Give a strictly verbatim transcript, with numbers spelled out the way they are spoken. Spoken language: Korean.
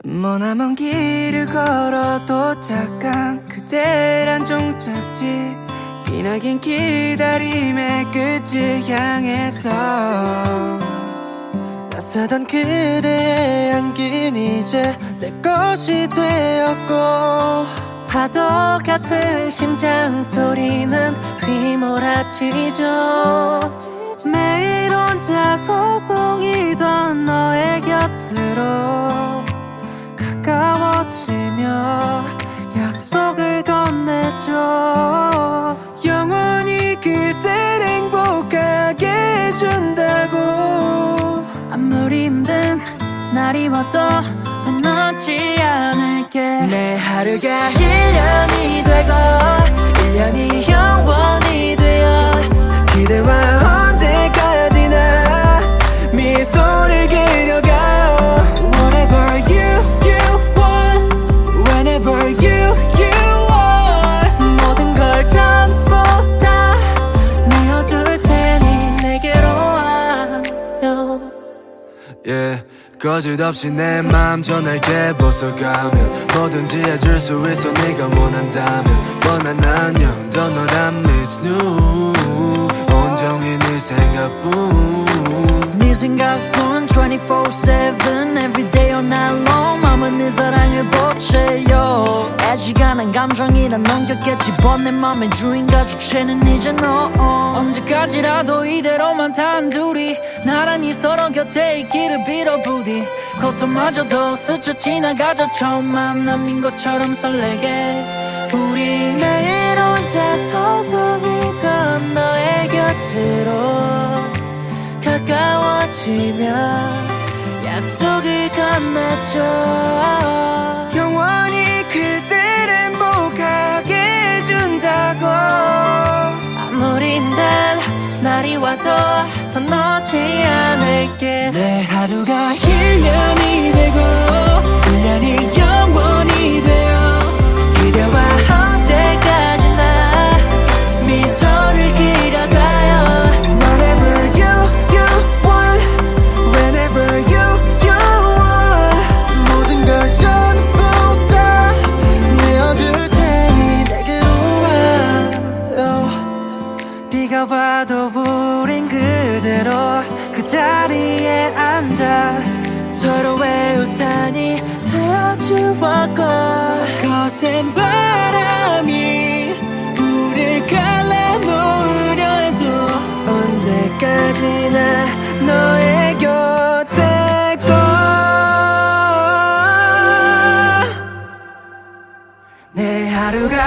머나먼 길을 걸어 도착한 그대란 종착지, 기나긴 기다림의 끝을 향해서 낯서던 그대의 향기는 이제 내 것이 되었고, 파도 같은 심장 소리는 휘몰아치죠. 매일 혼자 소송이던 너의 곁으로 가까워지며 약속을 건네줘. 영원히 그댈 행복하게 해준다고. 아무리 힘든 날이 와도 손 놓지 않을게. 내 하루가 일 년이 되고 일 년이 영원이 되어 그대와 언제까지나 미소를 그려가요. Whatever you, you want, whenever you, you want, 모든 걸 전부 다 내어줄 테니 내게로 와요. Yeah. 거짓없이 내 맘 전할게. 벗어가면 뭐든지 해줄 수 있어 네가 원한다면. 뻔한 안녕 더 널 I miss you. 온종일 네 생각뿐 네 생각뿐 twenty-four seven every day all night long. 맘은 네 사랑을 보채요. 애지간한 감정이란 넘겼겠지 but 내 맘의 주인 가주체는 이제 너. 언제까지라도 이대로만 단둘이 나란히 서로 곁에 있기를 빌어 부디. 고통마저도 스쳐 지나가자 처음 만남인 것처럼 설레게 우리. 매일 혼자 소송이던 너의 곁으로 가까워지며 약속을 건넸죠. 영원히 그댈 행복하게 해준다고. 아무리 힘든 날이 와도 손 놓지 않을게. 내 하루가 일 년이 되고 일 년이 영원이 되어 그대와 언제까지나 미소를 그려가요. Whatever you, you want, whenever you, you want, 모든 걸 전부 다 내어줄 테니 내게로 와요. 비가 와도 우린 그대로 그 자리에 앉아 서로의 우산이 되어주었고, 거센 바람이 우릴 갈라놓으려 해도 언제까지나 너의 곁에 꼭. 내 하루가